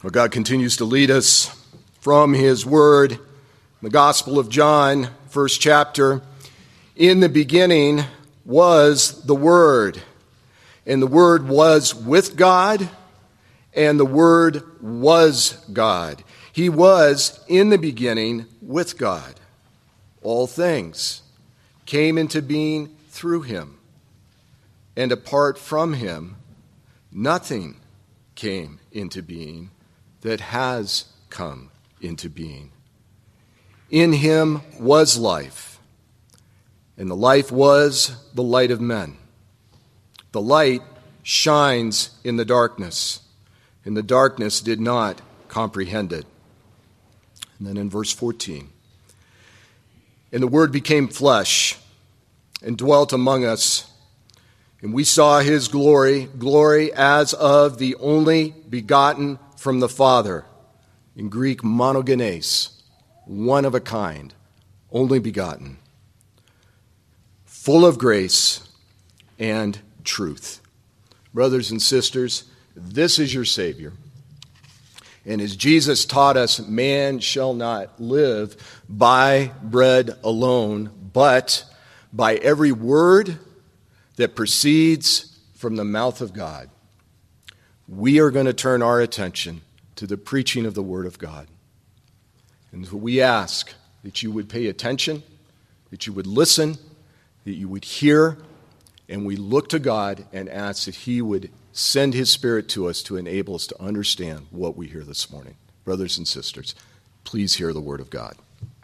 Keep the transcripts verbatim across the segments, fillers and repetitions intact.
Well, God continues to lead us from His Word, the Gospel of John, first chapter. In the beginning was the Word, and the Word was with God, and the Word was God. He was in the beginning with God. All things came into being through Him, and apart from Him, nothing came into being that has come into being. In Him was life, and the life was the light of men. The light shines in the darkness, and the darkness did not comprehend it. And then in verse fourteen, and the Word became flesh and dwelt among us, and we saw His glory, glory as of the only begotten from the Father. In Greek, monogenes, one of a kind, only begotten, full of grace and truth. Brothers and sisters, this is your Savior. And as Jesus taught us, man shall not live by bread alone, but by every word that proceeds from the mouth of God. We are going to turn our attention to the preaching of the Word of God. And so we ask that you would pay attention, that you would listen, that you would hear, and we look to God and ask that He would send His Spirit to us to enable us to understand what we hear this morning. Brothers and sisters, please hear the Word of God.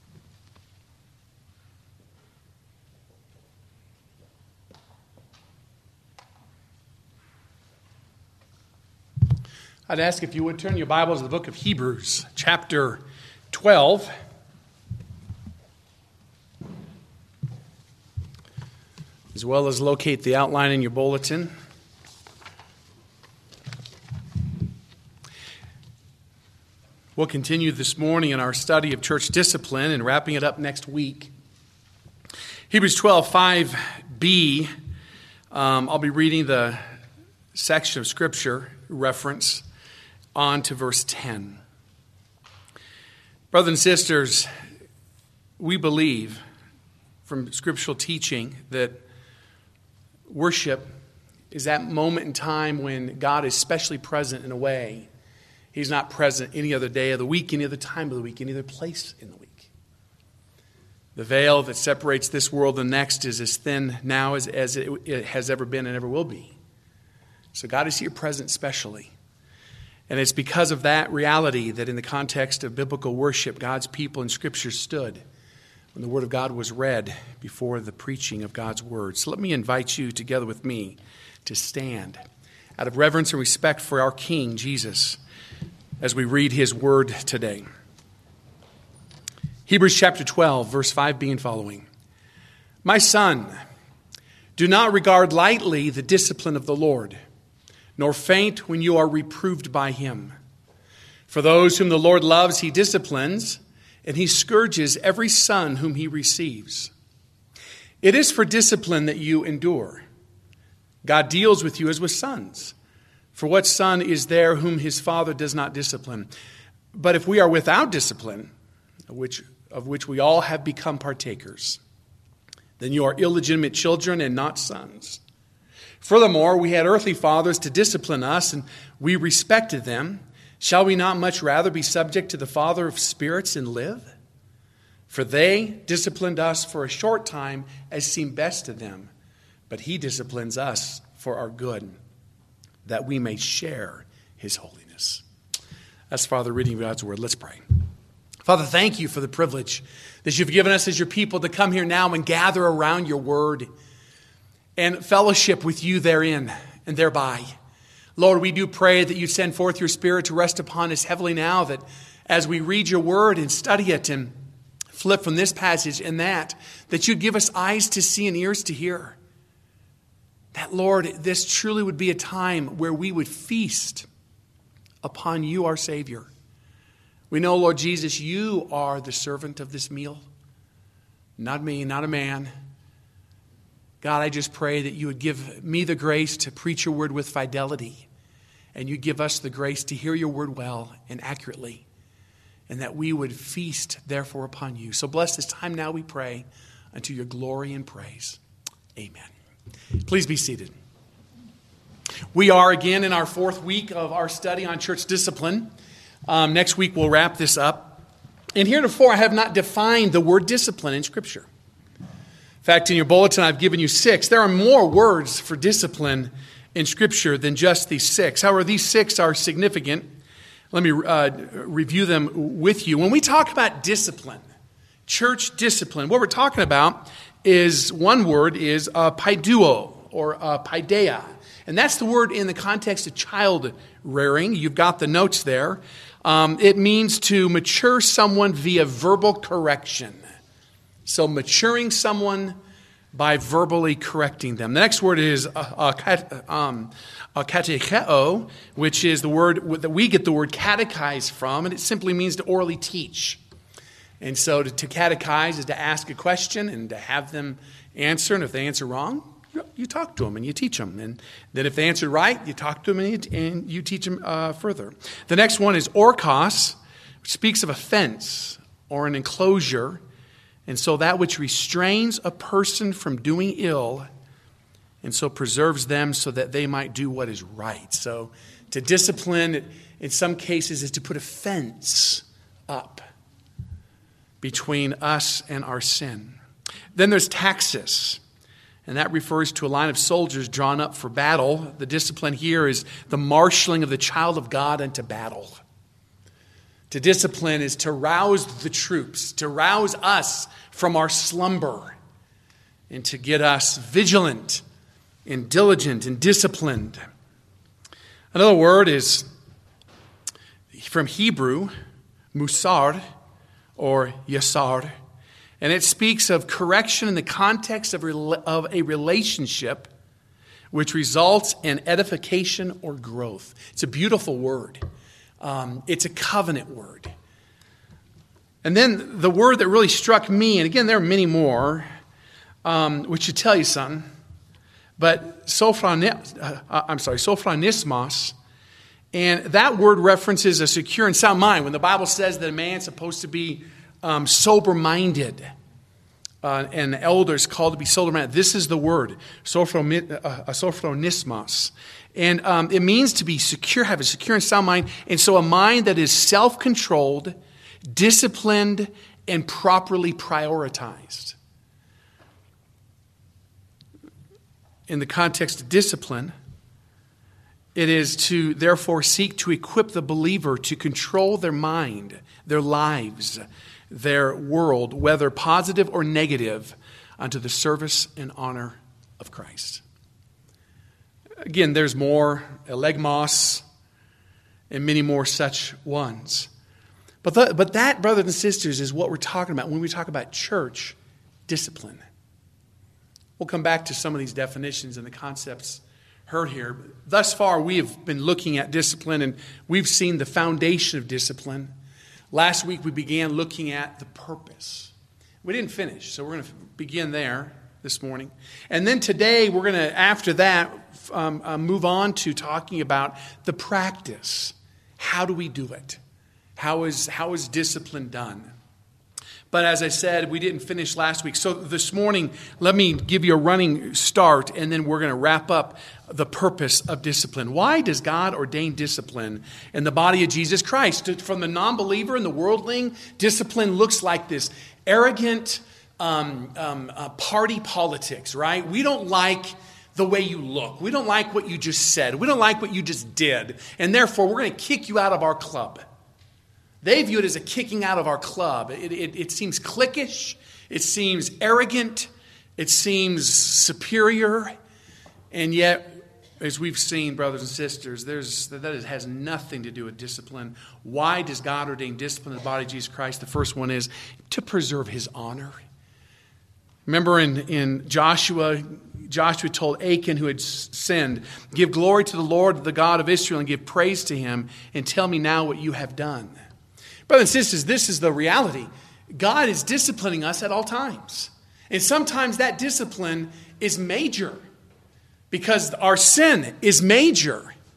I'd ask if you would turn your Bibles to the book of Hebrews, chapter twelve. As well as locate the outline in your bulletin. We'll continue this morning in our study of church discipline and wrapping it up next week. Hebrews twelve, five b. Um, I'll be reading the section of Scripture reference on to verse ten. Brothers and sisters, we believe from scriptural teaching that worship is that moment in time when God is specially present in a way He's not present any other day of the week, any other time of the week, any other place in the week. The veil that separates this world and the next is as thin now as, as it, it has ever been and ever will be. So God is here present specially. And it's because of that reality that in the context of biblical worship, God's people in Scripture stood when the Word of God was read before the preaching of God's Word. So let me invite you together with me to stand out of reverence and respect for our King, Jesus, as we read His Word today. Hebrews chapter twelve, verse five b and following. My son, do not regard lightly the discipline of the Lord, nor faint when you are reproved by Him. For those whom the Lord loves, He disciplines, and He scourges every son whom He receives. It is for discipline that you endure. God deals with you as with sons. For what son is there whom his father does not discipline? But if we are without discipline, which, of which we all have become partakers, then you are illegitimate children and not sons. Furthermore, we had earthly fathers to discipline us, and we respected them. Shall we not much rather be subject to the Father of spirits and live? For they disciplined us for a short time as seemed best to them, but He disciplines us for our good, that we may share His holiness. That's Father reading God's Word. Let's pray. Father, thank you for the privilege that you've given us as your people to come here now and gather around your Word and fellowship with you therein and thereby. Lord, we do pray that you send forth your Spirit to rest upon us heavily now, that as we read your Word and study it and flip from this passage and that, that you'd give us eyes to see and ears to hear. That, Lord, this truly would be a time where we would feast upon you, our Savior. We know, Lord Jesus, you are the servant of this meal. Not me, not a man. God, I just pray that you would give me the grace to preach your word with fidelity and you give us the grace to hear your word well and accurately, and that we would feast, therefore, upon you. So bless this time now, we pray, unto your glory and praise. Amen. Please be seated. We are again in our fourth week of our study on church discipline. Um, next week we'll wrap this up. And heretofore I have not defined the word discipline in Scripture. In fact, in your bulletin I've given you six. There are more words for discipline in Scripture than just these six. However, these six are significant. Let me uh, review them with you. When we talk about discipline, church discipline, what we're talking about is, one word is uh, paiduo or uh, paideia. And that's the word in the context of child rearing. You've got the notes there. Um, it means to mature someone via verbal correction. So maturing someone by verbally correcting them. The next word is uh, uh, um, uh, katecheo, which is the word that we get the word catechize from, and it simply means to orally teach. And so to, to catechize is to ask a question and to have them answer. And if they answer wrong, you, you talk to them and you teach them. And then if they answer right, you talk to them and you, and you teach them uh, further. The next one is orkos, which speaks of a fence or an enclosure. And so that which restrains a person from doing ill and so preserves them so that they might do what is right. So to discipline, in some cases, is to put a fence up between us and our sin. Then there's taxis, and that refers to a line of soldiers drawn up for battle. The discipline here is the marshaling of the child of God into battle. To discipline is to rouse the troops, to rouse us from our slumber, and to get us vigilant and diligent and disciplined. Another word is from Hebrew, musar, or yasar, and it speaks of correction in the context of, of a relationship which results in edification or growth. It's a beautiful word. Um, it's a covenant word. And then the word that really struck me, and again there are many more, um, which should tell you something, but sophronis, uh, I'm sorry, sophronismos. And that word references a secure and sound mind. When the Bible says that a man's supposed to be um, sober-minded, uh, and the elders called to be sober-minded, this is the word, sophronismos. And um, it means to be secure, have a secure and sound mind. And so a mind that is self-controlled, disciplined, and properly prioritized. In the context of discipline, it is to therefore seek to equip the believer to control their mind, their lives, their world, whether positive or negative, unto the service and honor of Christ. Again, there's more, elegmos, and many more such ones. But, the, but that, brothers and sisters, is what we're talking about when we talk about church discipline. We'll come back to some of these definitions and the concepts heard here. Thus far, we have been looking at discipline, and we've seen the foundation of discipline. Last week, we began looking at the purpose. We didn't finish, so we're going to begin there this morning. And then today, we're going to, after that, um, uh, move on to talking about the practice. How do we do it? How is, how is discipline done? But as I said, we didn't finish last week. So this morning, let me give you a running start, and then we're going to wrap up the purpose of discipline. Why does God ordain discipline in the body of Jesus Christ? From the non-believer and the worldling, discipline looks like this arrogant um, um, uh, party politics, right? We don't like the way you look. We don't like what you just said. We don't like what you just did. And therefore, we're going to kick you out of our club. They view it as a kicking out of our club. It, it, it seems cliquish. It seems arrogant. It seems superior. And yet, as we've seen, brothers and sisters, there's, that has nothing to do with discipline. Why does God ordain discipline in the body of Jesus Christ? The first one is to preserve his honor. Remember in, in Joshua, Joshua told Achan who had sinned, give glory to the Lord, the God of Israel, and give praise to him, and tell me now what you have done. Brothers and sisters, this is the reality. God is disciplining us at all times. And sometimes that discipline is major because our sin is major.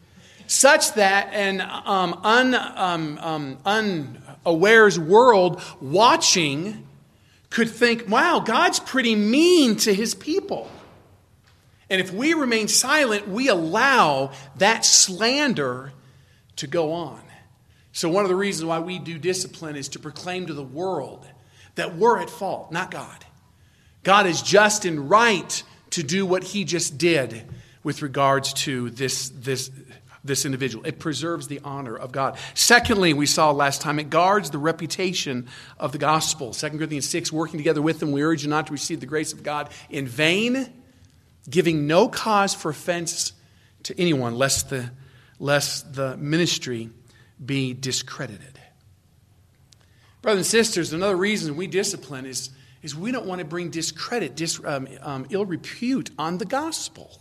such that an um, un, um, um, unawares world watching could think, wow, God's pretty mean to his people. And if we remain silent, we allow that slander to go on. So one of the reasons why we do discipline is to proclaim to the world that we're at fault, not God. God is just and right to do what he just did with regards to this, this, this individual. It preserves the honor of God. Secondly, we saw last time, it guards the reputation of the gospel. Second Corinthians six, working together with them, we urge you not to receive the grace of God in vain, giving no cause for offense to anyone, lest the, lest the ministry be discredited. Brothers and sisters, another reason we discipline is, is we don't want to bring discredit, dis, um, um, ill repute on the gospel.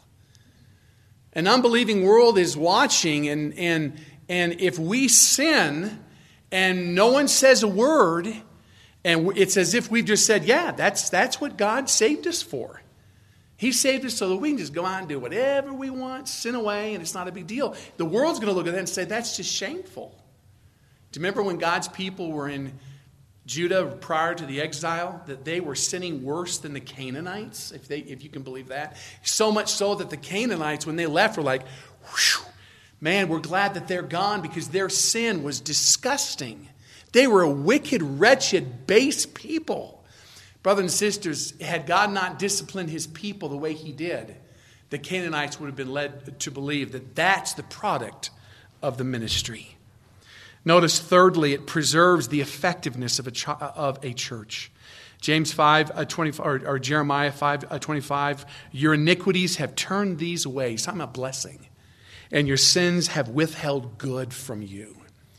An unbelieving world is watching, and, and, and if we sin and no one says a word, and it's as if we've just said, yeah, that's, that's what God saved us for. He saved us so that we can just go out and do whatever we want, sin away, and it's not a big deal. The world's going to look at that and say, that's just shameful. Do you remember when God's people were in Judah prior to the exile, that they were sinning worse than the Canaanites, if they, if you can believe that? So much so that the Canaanites, when they left, were like, whew, man, we're glad that they're gone because their sin was disgusting. They were a wicked, wretched, base people. Brothers and sisters, had God not disciplined his people the way he did, the Canaanites would have been led to believe that that's the product of the ministry. Notice, thirdly, it preserves the effectiveness of a, ch- of a church. James five twenty-five, or, or Jeremiah five twenty-five, your iniquities have turned these away. So I'm a blessing. And your sins have withheld good from you.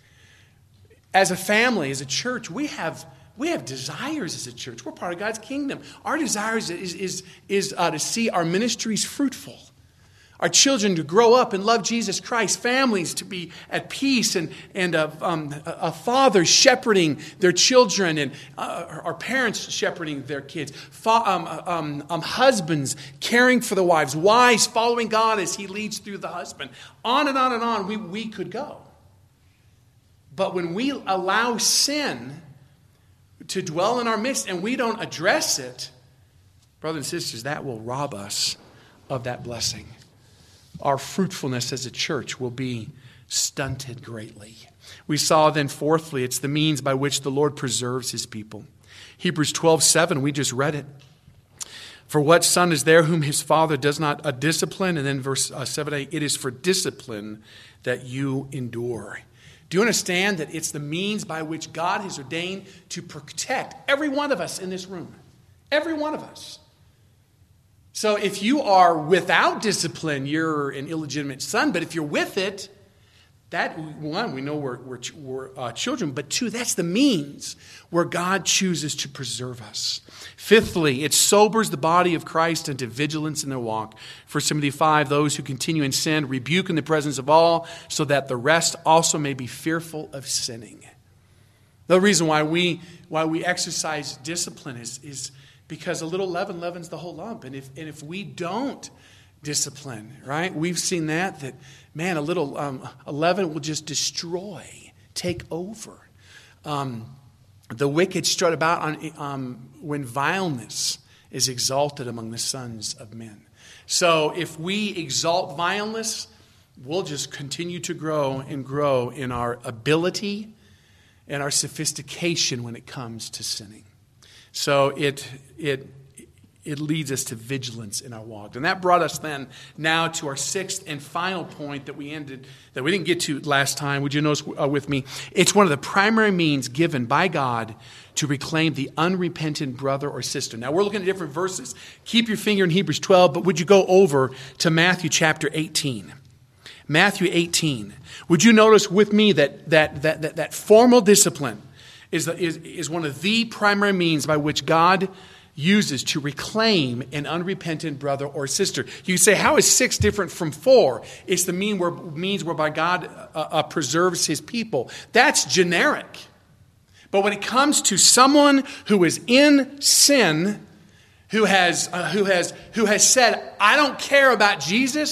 As a family, as a church, we have We have desires as a church. We're part of God's kingdom. Our desires is, is, is uh, to see our ministries fruitful. Our children to grow up and love Jesus Christ. Families to be at peace. And, and uh, um, a, a father shepherding their children. And uh, our parents shepherding their kids. Fa- um, um, um, husbands caring for the wives. Wives following God as he leads through the husband. On and on and on we, we could go. But when we allow sin to dwell in our midst and we don't address it, brothers and sisters, that will rob us of that blessing. Our fruitfulness as a church will be stunted greatly. We saw then, fourthly, it's the means by which the Lord preserves his people. Hebrews twelve seven, we just read it. For what son is there whom his father does not uh, discipline? And then verse uh, seven a, it is for discipline that you endure. Do you understand that it's the means by which God has ordained to protect every one of us in this room? Every one of us. So if you are without discipline, you're an illegitimate son. But if you're with it, that, one, we know we're, we're, we're uh, children. But two, that's the means where God chooses to preserve us. Fifthly, it sobers the body of Christ into vigilance in their walk. First Timothy five, those who continue in sin, rebuke in the presence of all, so that the rest also may be fearful of sinning. The reason why we why we exercise discipline is, is because a little leaven leavens the whole lump. And if and if we don't discipline, right? We've seen that, that, man, a little um, a leaven will just destroy, take over. Um The wicked strut about on, um, when vileness is exalted among the sons of men. So if we exalt vileness, we'll just continue to grow and grow in our ability and our sophistication when it comes to sinning. So it it it leads us to vigilance in our walk. And that brought us then now to our sixth and final point that we ended, that we didn't get to last time. Would you notice uh, with me? It's one of the primary means given by God to reclaim the unrepentant brother or sister. Now we're looking at different verses. Keep your finger in Hebrews twelve, but would you go over to Matthew chapter eighteen? Matthew eighteen. Would you notice with me that that that that, that formal discipline is, the, is, is one of the primary means by which God uses to reclaim an unrepentant brother or sister. You say, how is six different from four? It's the mean where, means whereby God uh, uh, preserves his people. That's generic. But when it comes to someone who is in sin, who has uh, who has who has said, I don't care about Jesus,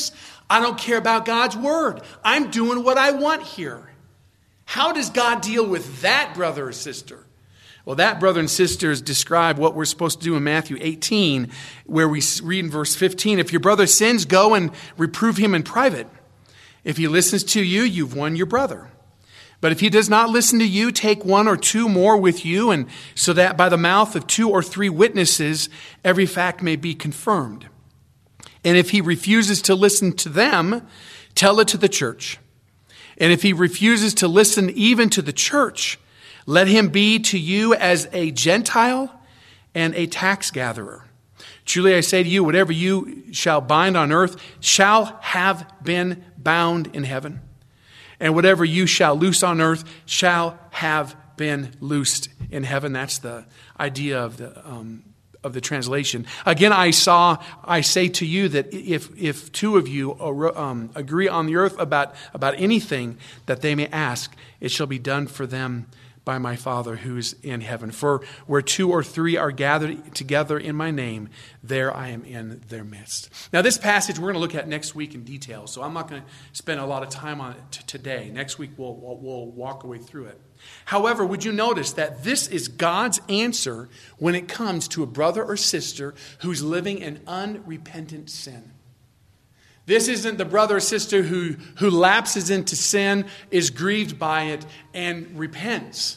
I don't care about God's word. I'm doing what I want here. How does God deal with that brother or sister? Well, that brother and sister is described what we're supposed to do in Matthew eighteen, where we read in verse fifteen, if your brother sins, go and reprove him in private. If he listens to you, you've won your brother. But if he does not listen to you, take one or two more with you, and so that by the mouth of two or three witnesses, every fact may be confirmed. And if he refuses to listen to them, tell it to the church. And if he refuses to listen even to the church, let him be to you as a Gentile and a tax gatherer. Truly I say to you, whatever you shall bind on earth shall have been bound in heaven. And whatever you shall loose on earth shall have been loosed in heaven. That's the idea of the um, of the translation. Again, I saw, I say to you that if if two of you um, agree on the earth about, about anything that they may ask, it shall be done for them by my Father who is in heaven. For where two or three are gathered together in my name, there I am in their midst. Now this passage we're going to look at next week in detail, so I'm not going to spend a lot of time on it t- today. Next week we'll, we'll, we'll walk away through it. However, would you notice that this is God's answer when it comes to a brother or sister who's living in unrepentant sin? This isn't the brother or sister who, who lapses into sin, is grieved by it, and repents.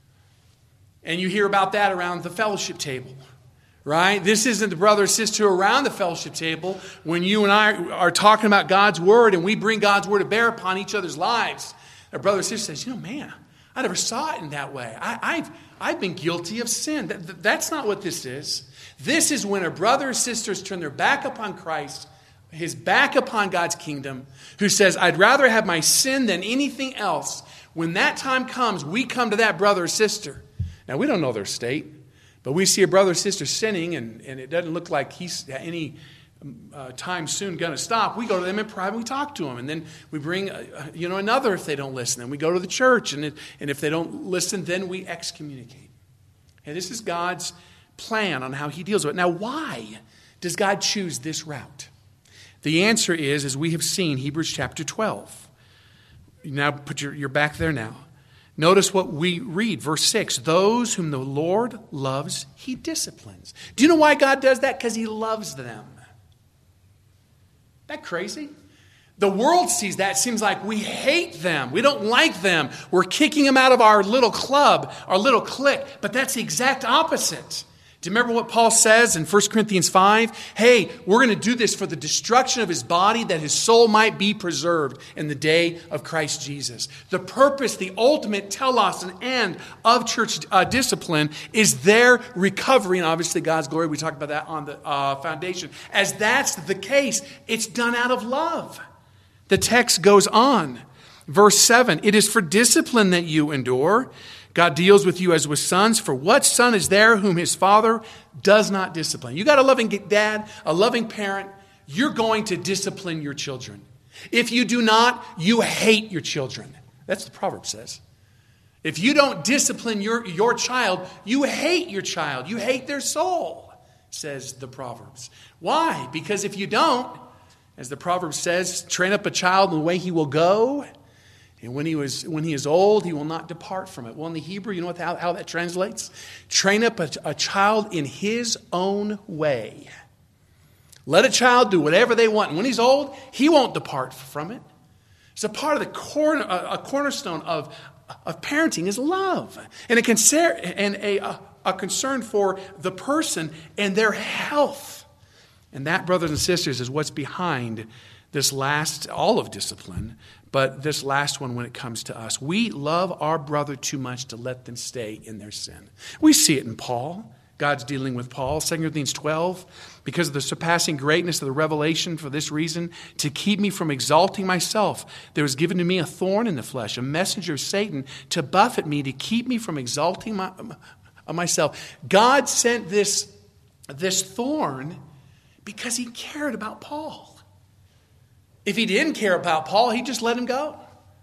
And you hear about that around the fellowship table, right? This isn't the brother or sister around the fellowship table when you and I are talking about God's word and we bring God's word to bear upon each other's lives. A brother or sister says, you know, man, I never saw it in that way. I, I've, I've been guilty of sin. That, that's not what this is. This is when a brother or sister has turned their back upon Christ, his back upon God's kingdom, who says, I'd rather have my sin than anything else. When that time comes, we come to that brother or sister. Now, we don't know their state, but we see a brother or sister sinning, and, and it doesn't look like he's any uh, time soon going to stop. We go to them in private, we talk to them, and then we bring uh, you know another if they don't listen. And we go to the church, and, it, and if they don't listen, then we excommunicate. And this is God's plan on how he deals with it. Now, why does God choose this route? The answer is, as we have seen, Hebrews chapter twelve. Now put your, you're back there now. Notice what we read, verse six. Those whom the Lord loves, he disciplines. Do you know why God does that? Because he loves them. Isn't that crazy? The world sees that. It seems like we hate them. We don't like them. We're kicking them out of our little club, our little clique. But that's the exact opposite. Do you remember what Paul says in First Corinthians five? Hey, we're going to do this for the destruction of his body, that his soul might be preserved in the day of Christ Jesus. The purpose, the ultimate telos and end of church uh, discipline is their recovery, and obviously God's glory. We talked about that on the uh, foundation. As that's the case, it's done out of love. The text goes on. Verse seven, it is for discipline that you endure. God deals with you as with sons. For what son is there whom his father does not discipline? You got a loving dad, a loving parent. You're going to discipline your children. If you do not, you hate your children. That's what the proverb says. If you don't discipline your, your child, you hate your child. You hate their soul, says the Proverbs. Why? Because if you don't, as the proverb says, train up a child in the way he will go. And when he was when he is old, he will not depart from it. Well, in the Hebrew, you know what, how, how that translates? Train up a, a child in his own way. Let a child do whatever they want. And when he's old, he won't depart from it. It's a part of the corner, a, a cornerstone of, of parenting is love. And a, concern, and a, a, a concern for the person and their health. And that, brothers and sisters, is what's behind this last, all of discipline, but this last one when it comes to us. We love our brother too much to let them stay in their sin. We see it in Paul. God's dealing with Paul. Second Corinthians twelve, because of the surpassing greatness of the revelation, for this reason, to keep me from exalting myself, there was given to me a thorn in the flesh, a messenger of Satan, to buffet me, to keep me from exalting my, myself. God sent this, this thorn because he cared about Paul. If he didn't care about Paul, he'd just let him go.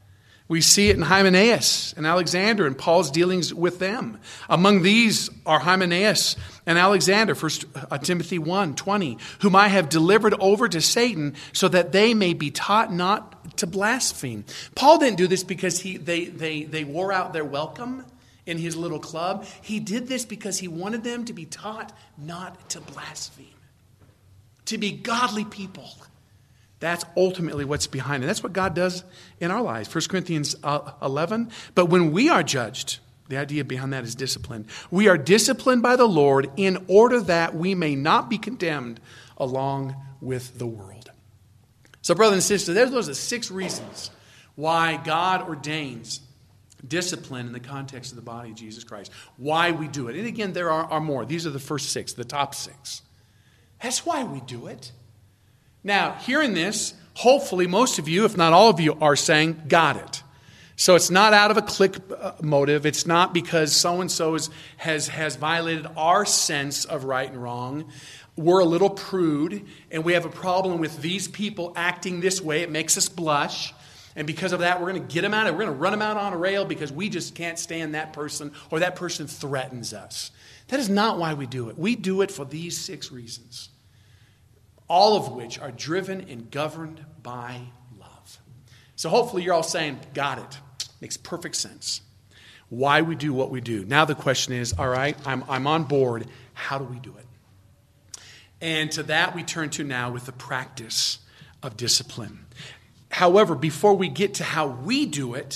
We see it in Hymenaeus and Alexander and Paul's dealings with them. Among these are Hymenaeus and Alexander, First Timothy one twenty, whom I have delivered over to Satan so that they may be taught not to blaspheme. Paul didn't do this because he they they they wore out their welcome in his little club. He did this because he wanted them to be taught not to blaspheme, to be godly people. That's ultimately what's behind it. That's what God does in our lives. First Corinthians eleven. But when we are judged, the idea behind that is discipline. We are disciplined by the Lord in order that we may not be condemned along with the world. So, brothers and sisters, there's those are six reasons why God ordains discipline in the context of the body of Jesus Christ. Why we do it. And again, there are, are more. These are the first six, the top six. That's why we do it. Now, hearing this, hopefully most of you, if not all of you, are saying, got it. So it's not out of a click motive. It's not because so-and-so is, has, has violated our sense of right and wrong. We're a little prude, and we have a problem with these people acting this way. It makes us blush. And because of that, we're going to get them out. We're going to run them out on a rail because we just can't stand that person, or that person threatens us. That is not why we do it. We do it for these six reasons, all of which are driven and governed by love. So hopefully you're all saying, got it. Makes perfect sense. Why we do what we do. Now the question is, all right, I'm, I'm on board. How do we do it? And to that we turn to now with the practice of discipline. However, before we get to how we do it,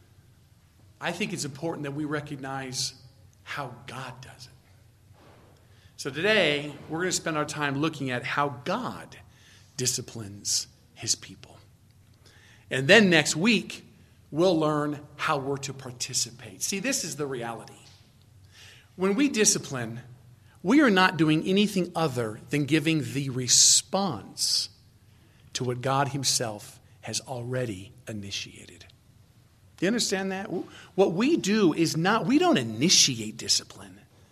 I think it's important that we recognize how God does it. So today, we're going to spend our time looking at how God disciplines his people. And then next week, we'll learn how we're to participate. See, this is the reality. When we discipline, we are not doing anything other than giving the response to what God himself has already initiated. Do you understand that? What we do is not, we don't initiate discipline.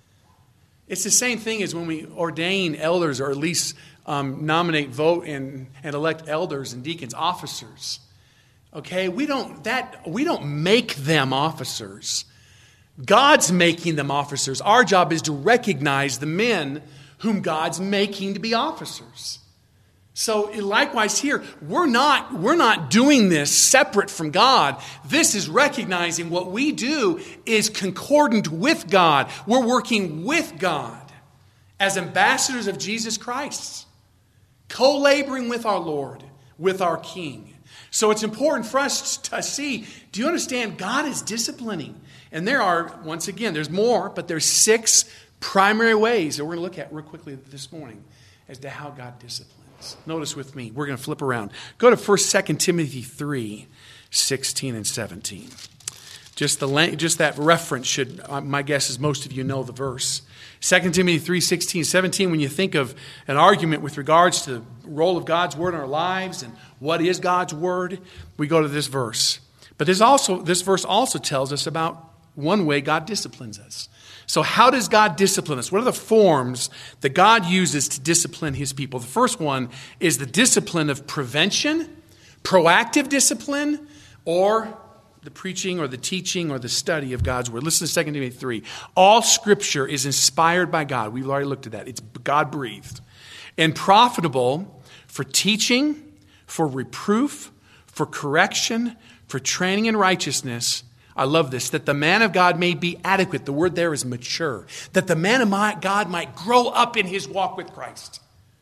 It's the same thing as when we ordain elders, or at least um, nominate, vote, and, and elect elders and deacons, officers. Okay, we don't that we don't make them officers. God's making them officers. Our job is to recognize the men whom God's making to be officers. So likewise here, we're not, we're not doing this separate from God. This is recognizing what we do is concordant with God. We're working with God as ambassadors of Jesus Christ, co-laboring with our Lord, with our King. So it's important for us to see, do you understand? God is disciplining. And there are, once again, there's more, but there's six primary ways that we're going to look at real quickly this morning as to how God disciplines. Notice with me, we're going to flip around. Go to First, Second Timothy three, sixteen and seventeen. Just the just that reference should, my guess is most of you know the verse. Second Timothy three, sixteen, seventeen, when you think of an argument with regards to the role of God's word in our lives and what is God's word, we go to this verse. But there's also this verse also tells us about one way God disciplines us. So how does God discipline us? What are the forms that God uses to discipline his people? The first one is the discipline of prevention, proactive discipline, or the preaching or the teaching or the study of God's word. Listen to Second Timothy three. All scripture is inspired by God. We've already looked at that. It's God-breathed. And profitable for teaching, for reproof, for correction, for training in righteousness. I love this, that the man of God may be adequate. The word there is mature. That the man of God might grow up in his walk with Christ.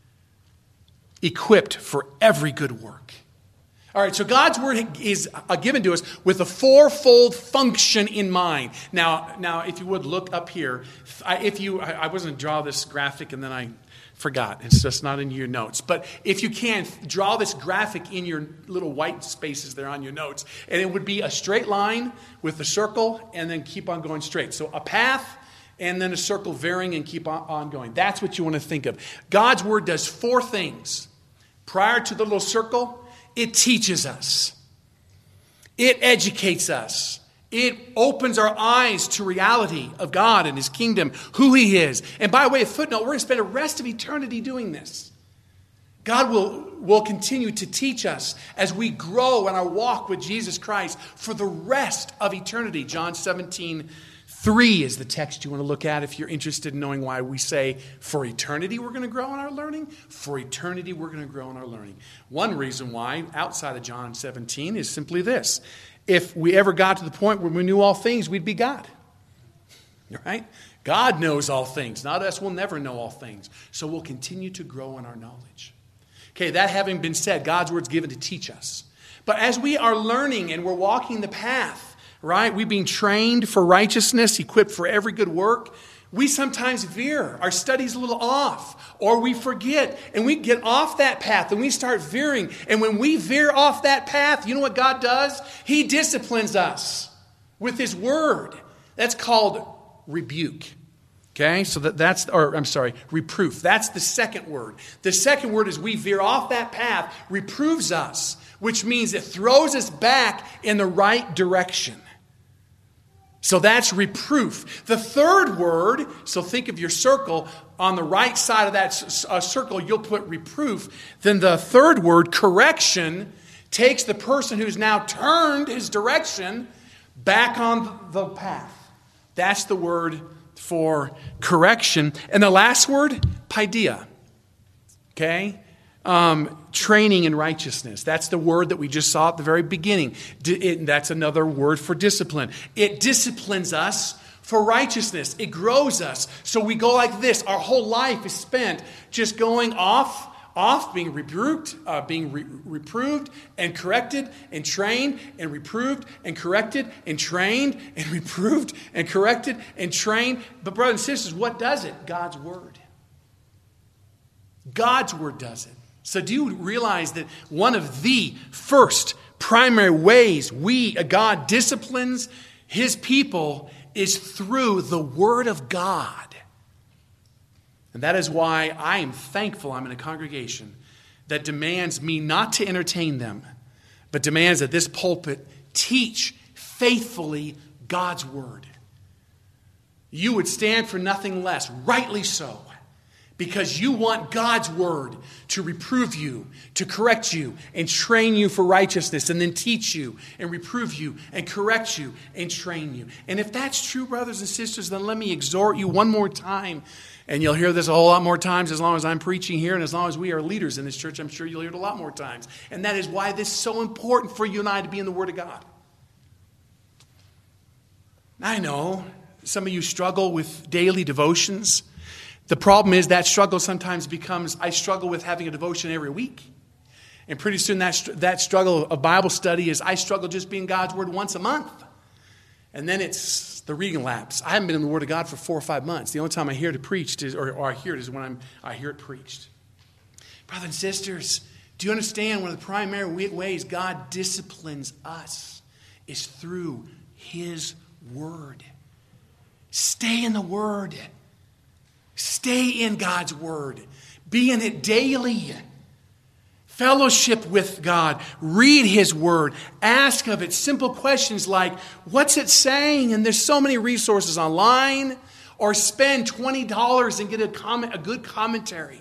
Equipped for every good work. All right, so God's word is given to us with a fourfold function in mind. Now, now, if you would look up here, if you, I was going to draw this graphic and then I forgot. It's just not in your notes. But if you can, draw this graphic in your little white spaces there on your notes. And it would be a straight line with a circle and then keep on going straight. So a path and then a circle varying and keep on going. That's what you want to think of. God's word does four things. Prior to the little circle, it teaches us. It educates us. It opens our eyes to reality of God and his kingdom, who he is. And by way of footnote, we're going to spend the rest of eternity doing this. God will, will continue to teach us as we grow in our walk with Jesus Christ for the rest of eternity. John seventeen three is the text you want to look at if you're interested in knowing why we say for eternity we're going to grow in our learning. For eternity we're going to grow in our learning. One reason why, outside of John seventeen, is simply this. If we ever got to the point where we knew all things, we'd be God. Right? God knows all things. Not us. We'll never know all things. So we'll continue to grow in our knowledge. Okay, that having been said, God's word's given to teach us. But as we are learning and we're walking the path, right, we're being trained for righteousness, equipped for every good work, we sometimes veer. Our study's a little off, or we forget, and we get off that path, and we start veering. And when we veer off that path, you know what God does? He disciplines us with His word. That's called rebuke. Okay, so that, that's, or I'm sorry, reproof. That's the second word. The second word is we veer off that path, reproves us, which means it throws us back in the right direction. So that's reproof. The third word, so think of your circle, on the right side of that uh, circle, you'll put reproof. Then the third word, correction, takes the person who's now turned his direction back on the path. That's the word for correction. And the last word, paideia. Okay? Um, training in righteousness. That's the word that we just saw at the very beginning. D- it, that's another word for discipline. It disciplines us for righteousness. It grows us. So we go like this. Our whole life is spent just going off, off, being rebuked, uh, being re- reproved and corrected and trained and reproved and corrected and trained and reproved and corrected and trained. But brothers and sisters, what does it? God's word. God's word does it. So do you realize that one of the first primary ways we, God, disciplines His people is through the Word of God? And that is why I am thankful I'm in a congregation that demands me not to entertain them, but demands that this pulpit teach faithfully God's Word. You would stand for nothing less, rightly so. Because you want God's word to reprove you, to correct you, and train you for righteousness, and then teach you, and reprove you, and correct you, and train you. And if that's true, brothers and sisters, then let me exhort you one more time. And you'll hear this a whole lot more times as long as I'm preaching here, and as long as we are leaders in this church, I'm sure you'll hear it a lot more times. And that is why this is so important for you and I to be in the Word of God. I know some of you struggle with daily devotions. The problem is that struggle sometimes becomes, I struggle with having a devotion every week. And pretty soon that, that struggle of Bible study is, I struggle just being God's Word once a month. And then it's the reading lapse. I haven't been in the Word of God for four or five months. The only time I hear it preached, is, or, or I hear it is when I'm, I hear it preached. Brothers and sisters, do you understand one of the primary ways God disciplines us is through His Word? Stay in the Word. Stay in God's Word. Be in it daily. Fellowship with God. Read His Word. Ask of it simple questions like, what's it saying? And there's so many resources online. Or spend twenty dollars and get a, comment, a good commentary.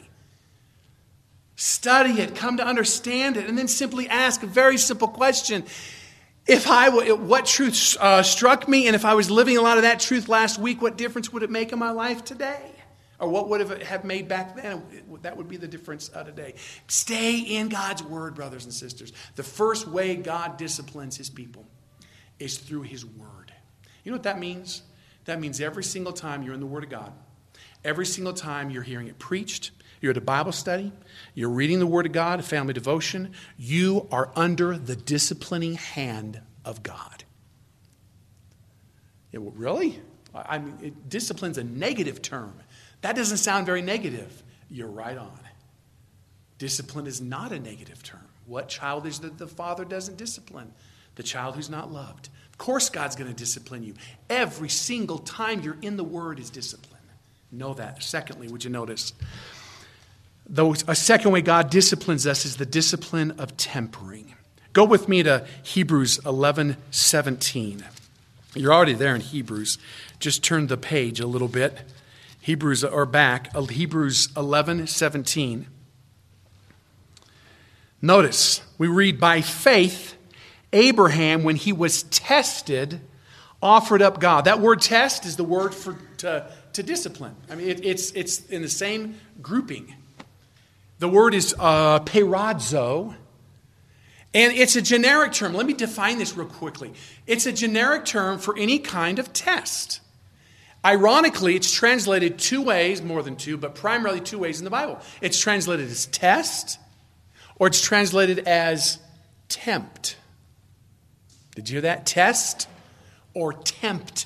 Study it. Come to understand it. And then simply ask a very simple question. If I, what truth uh, struck me, and if I was living a lot of that truth last week, what difference would it make in my life today? Or what would it have made back then? That would be the difference uh, today. Stay in God's Word, brothers and sisters. The first way God disciplines His people is through His Word. You know what that means? That means every single time you're in the Word of God, every single time you're hearing it preached, you're at a Bible study, you're reading the Word of God, a family devotion, you are under the disciplining hand of God. Yeah, well, really? I mean, it, discipline's a negative term. That doesn't sound very negative. You're right on. Discipline is not a negative term. What child is that the father doesn't discipline? The child who's not loved. Of course God's going to discipline you. Every single time you're in the Word is discipline. Know that. Secondly, would you notice? Though a second way God disciplines us is the discipline of tempering. Go with me to Hebrews eleven seventeen. You're already there in Hebrews. Just turn the page a little bit. Hebrews, or back, Hebrews eleven seventeen. Notice, we read, by faith, Abraham, when he was tested, offered up God. That word test is the word for to, to discipline. I mean, it, it's, it's in the same grouping. The word is uh, peirazo, and it's a generic term. Let me define this real quickly. It's a generic term for any kind of test. Ironically, it's translated two ways, more than two, but primarily two ways in the Bible. It's translated as test, or it's translated as tempt. Did you hear that? Test or tempt.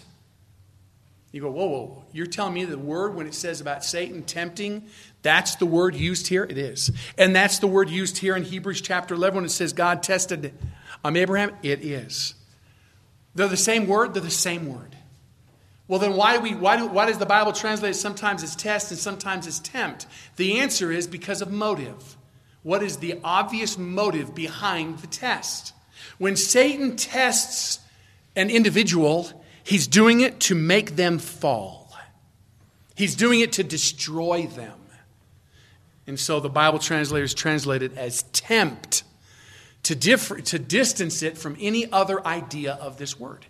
You go, whoa, whoa, you're telling me the word when it says about Satan tempting, that's the word used here? It is. And that's the word used here in Hebrews chapter eleven when it says God tested um, Abraham? It is. They're the same word? They're the same word. Well, then why do we? Why, do, why does the Bible translate sometimes as test and sometimes as tempt? The answer is because of motive. What is the obvious motive behind the test? When Satan tests an individual, he's doing it to make them fall. He's doing it to destroy them. And so the Bible translators translate it as tempt, to, differ, to distance it from any other idea of this word.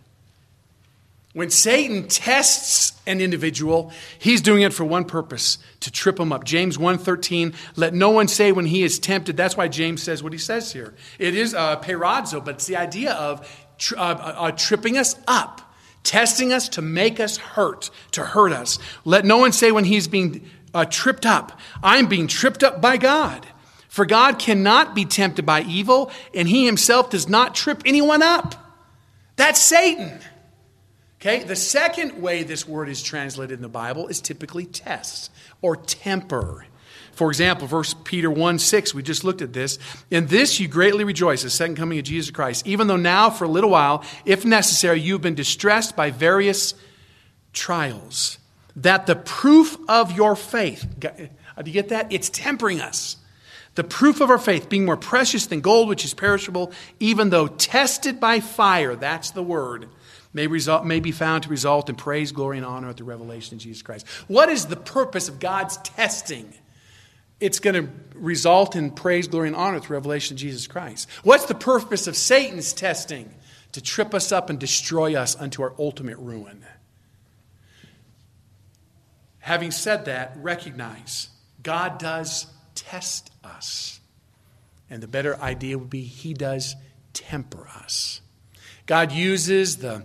When Satan tests an individual, he's doing it for one purpose, to trip him up. James one thirteen, let no one say when he is tempted. That's why James says what he says here. It is uh, peirazo, but it's the idea of tri- uh, uh, tripping us up, testing us to make us hurt, to hurt us. Let no one say when he's being uh, tripped up, I'm being tripped up by God. For God cannot be tempted by evil, and he himself does not trip anyone up. That's Satan. Okay, the second way this word is translated in the Bible is typically test or temper. For example, First Peter one six, we just looked at this. In this you greatly rejoice, the second coming of Jesus Christ, even though now for a little while, if necessary, you've been distressed by various trials, that the proof of your faith, do you get that? It's tempering us. The proof of our faith, being more precious than gold, which is perishable, even though tested by fire, that's the word, May, result, may be found to result in praise, glory, and honor at the revelation of Jesus Christ. What is the purpose of God's testing? It's going to result in praise, glory, and honor at the revelation of Jesus Christ. What's the purpose of Satan's testing? To trip us up and destroy us unto our ultimate ruin. Having said that, recognize God does test us. And the better idea would be he does temper us. God uses the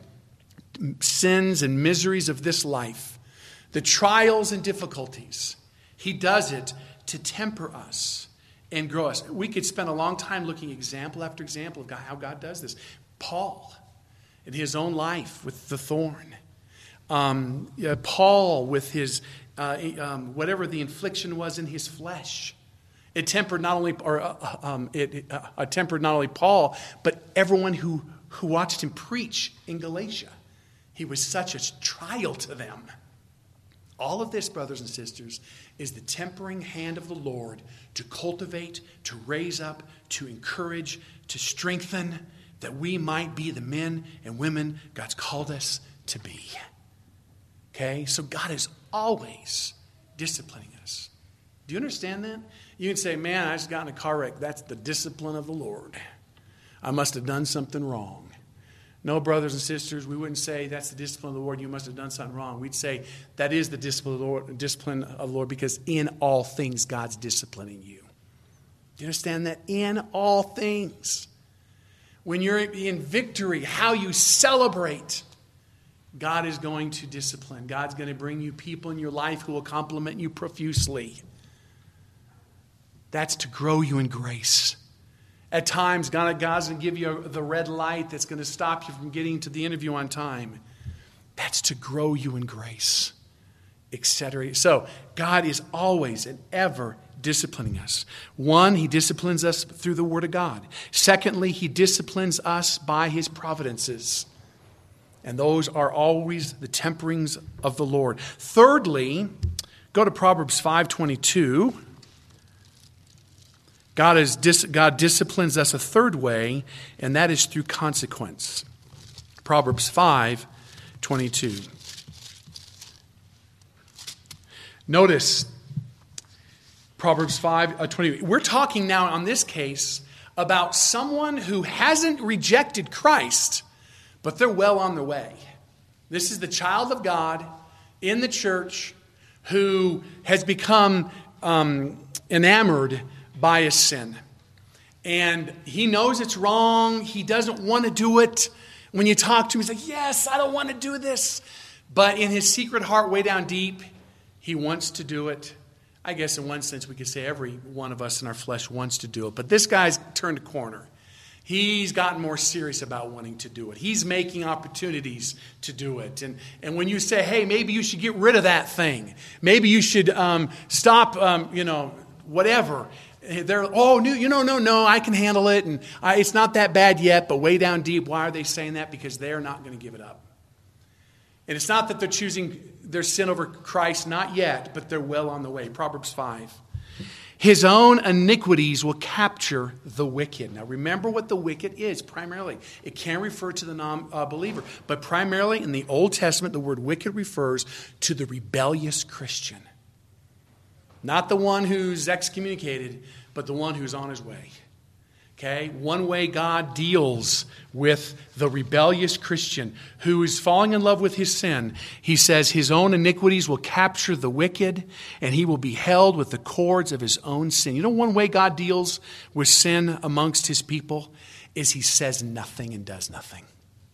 sins and miseries of this life, the trials and difficulties. He does it to temper us and grow us. We could spend a long time looking example after example of God, how God does this. Paul, in his own life with the thorn. Um, yeah, Paul with his, uh, um, whatever the infliction was in his flesh. It tempered not only, or uh, um, it uh, tempered not only Paul, but everyone who who watched him preach in Galatia. He was such a trial to them. All of this, brothers and sisters, is the tempering hand of the Lord to cultivate, to raise up, to encourage, to strengthen, that we might be the men and women God's called us to be. Okay? So God is always disciplining us. Do you understand that? You can say, man, I just got in a car wreck. That's the discipline of the Lord. I must have done something wrong. No, brothers and sisters, we wouldn't say that's the discipline of the Lord. You must have done something wrong. We'd say that is the discipline of the Lord, discipline of the Lord, because in all things God's disciplining you. Do you understand that? In all things. When you're in victory, how you celebrate, God is going to discipline. God's going to bring you people in your life who will compliment you profusely. That's to grow you in grace. At times, God, God's going to give you the red light that's going to stop you from getting to the interview on time. That's to grow you in grace, et cetera. So, God is always and ever disciplining us. One, he disciplines us through the Word of God. Secondly, he disciplines us by his providences. And those are always the temperings of the Lord. Thirdly, go to Proverbs five twenty-two. God, is dis- God disciplines us a third way, and that is through consequence. Proverbs five twenty-two. Notice Proverbs five twenty-two. We're talking now, on this case, about someone who hasn't rejected Christ, but they're well on their way. This is the child of God in the church who has become um, enamored by his sin. And he knows it's wrong. He doesn't want to do it. When you talk to him, he's like, yes, I don't want to do this. But in his secret heart, way down deep, he wants to do it. I guess in one sense we could say every one of us in our flesh wants to do it. But this guy's turned a corner. He's gotten more serious about wanting to do it. He's making opportunities to do it. And, and when you say, hey, maybe you should get rid of that thing. Maybe you should um, stop, um, you know, whatever. They're, oh, no, you know, no, no, I can handle it. And I, it's not that bad yet. But way down deep, why are they saying that? Because they're not going to give it up. And it's not that they're choosing their sin over Christ, not yet, but they're well on the way. Proverbs five. His own iniquities will capture the wicked. Now remember what the wicked is primarily. It can refer to the non-believer, but primarily in the Old Testament, the word wicked refers to the rebellious Christian. Not the one who's excommunicated, but the one who's on his way. Okay? One way God deals with the rebellious Christian who is falling in love with his sin. He says his own iniquities will capture the wicked and he will be held with the cords of his own sin. You know one way God deals with sin amongst his people is he says nothing and does nothing.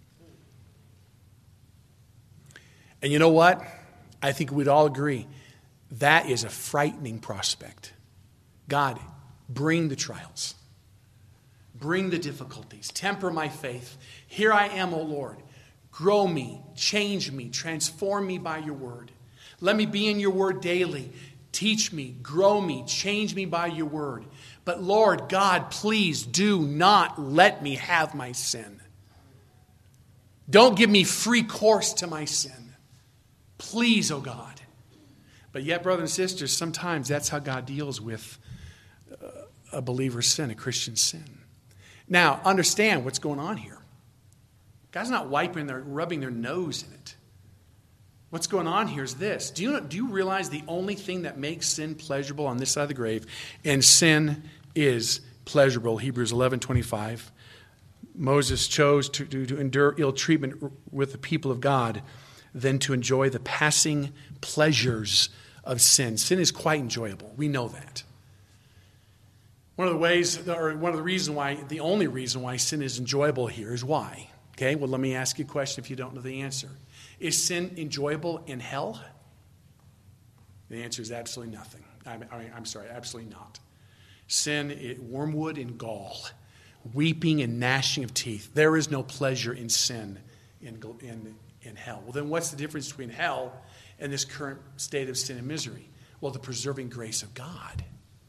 And you know what? I think we'd all agree that is a frightening prospect. God, bring the trials. Bring the difficulties. Temper my faith. Here I am, O Lord. Grow me, change me, transform me by your word. Let me be in your word daily. Teach me, grow me, change me by your word. But Lord God, please do not let me have my sin. Don't give me free course to my sin. Please, O God. But yet, brothers and sisters, sometimes that's how God deals with a believer's sin, a Christian's sin. Now, understand what's going on here. God's not wiping their, rubbing their nose in it. What's going on here is this. Do you, do you realize the only thing that makes sin pleasurable on this side of the grave, and sin is pleasurable, Hebrews eleven twenty-five. Moses chose to, to, to endure ill treatment with the people of God than to enjoy the passing pleasures of sin. Sin is quite enjoyable. We know that. One of the ways, or one of the reasons why, the only reason why sin is enjoyable here is why. Okay, well, let me ask you a question if you don't know the answer. Is sin enjoyable in hell? The answer is absolutely nothing. I'm, I'm sorry, absolutely not. Sin, it, wormwood and gall, weeping and gnashing of teeth. There is no pleasure in sin in, in, in hell. Well, then what's the difference between hell and this current state of sin and misery? Well, the preserving grace of God.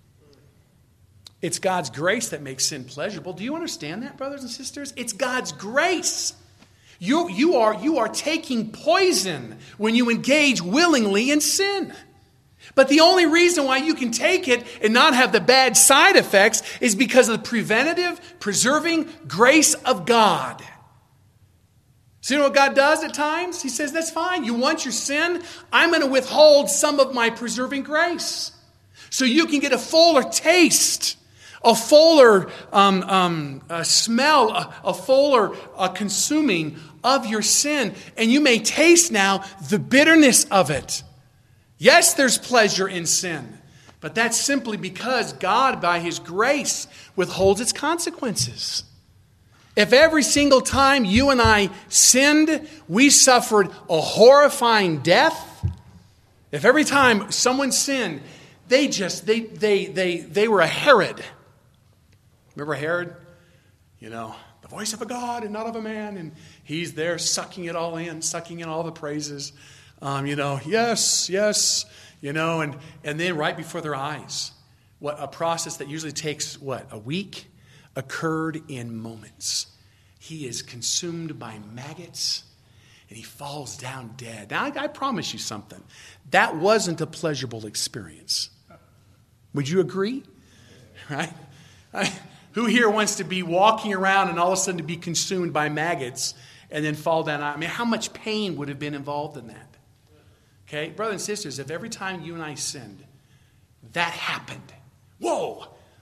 It's God's grace that makes sin pleasurable. Do you understand that, brothers and sisters? It's God's grace. You, you, are, you are taking poison when you engage willingly in sin. But the only reason why you can take it and not have the bad side effects is because of the preventative, preserving grace of God. So you know what God does at times? He says, that's fine. You want your sin? I'm going to withhold some of my preserving grace. So you can get a fuller taste, a fuller um, um, a smell, a, a fuller uh, consuming of your sin. And you may taste now the bitterness of it. Yes, there's pleasure in sin. But that's simply because God, by His grace, withholds its consequences. If every single time you and I sinned, we suffered a horrifying death, if every time someone sinned, they just, they, they, they, they were a Herod. Remember Herod? You know, the voice of a God and not of a man. And he's there sucking it all in, sucking in all the praises. Um, you know, yes, yes, you know, and, and then right before their eyes, what a process that usually takes, what, a week, occurred in moments. He is consumed by maggots and he falls down dead. Now, I, I promise you something. That wasn't a pleasurable experience. Would you agree? Right? I, who here wants to be walking around and all of a sudden to be consumed by maggots and then fall down? I mean, how much pain would have been involved in that? Okay, brothers and sisters, if every time you and I sinned, that happened, whoa,